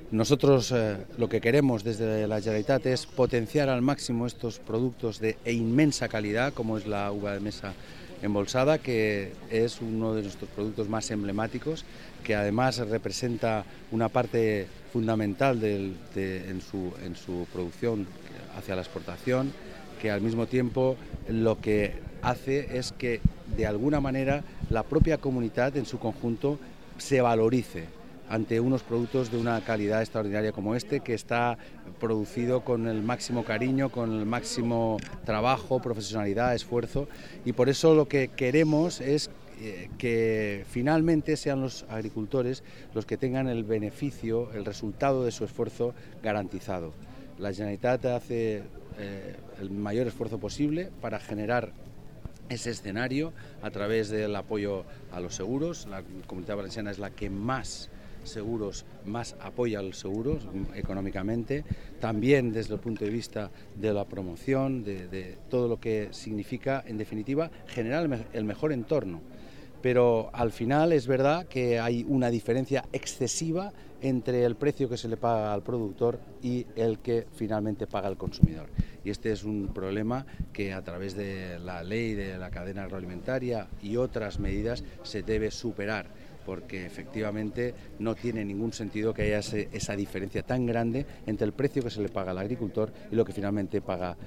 Nosotros lo que queremos desde la Generalitat es potenciar al máximo estos productos de inmensa calidad, como es la uva de mesa embolsada, que es uno de nuestros productos más emblemáticos, que además representa una parte fundamental en su producción hacia la exportación, que al mismo tiempo lo que hace es que de alguna manera la propia comunidad en su conjunto se valorice ante unos productos de una calidad extraordinaria como este, que está producido con el máximo cariño, con el máximo trabajo, profesionalidad, esfuerzo, y por eso lo que queremos es que finalmente sean los agricultores los que tengan el beneficio, el resultado de su esfuerzo garantizado. La Generalitat hace el mayor esfuerzo posible para generar ese escenario a través del apoyo a los seguros. La Comunidad Valenciana es la que más seguros, más apoya a los seguros económicamente, también desde el punto de vista de la promoción, de todo lo que significa, en definitiva, generar el mejor entorno. Pero al final es verdad que hay una diferencia excesiva entre el precio que se le paga al productor y el que finalmente paga el consumidor. Y este es un problema que a través de la ley de la cadena agroalimentaria y otras medidas se debe superar, porque efectivamente no tiene ningún sentido que haya esa diferencia tan grande entre el precio que se le paga al agricultor y lo que finalmente paga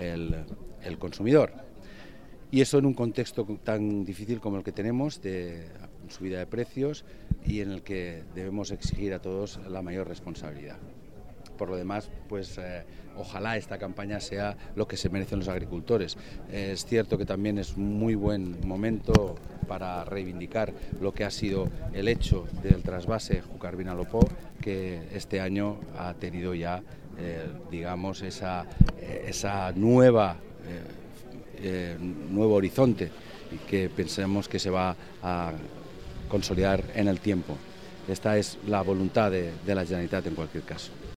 el consumidor. Y eso en un contexto tan difícil como el que tenemos, de subida de precios, y en el que debemos exigir a todos la mayor responsabilidad. Por lo demás, pues ojalá esta campaña sea lo que se merecen los agricultores. Es cierto que también es muy buen momento para reivindicar lo que ha sido el hecho del trasvase Júcar-Vinalopó, que este año ha tenido ya, digamos, esa nuevo horizonte, y que pensemos que se va a consolidar en el tiempo. Esta es la voluntad de la Generalitat en cualquier caso.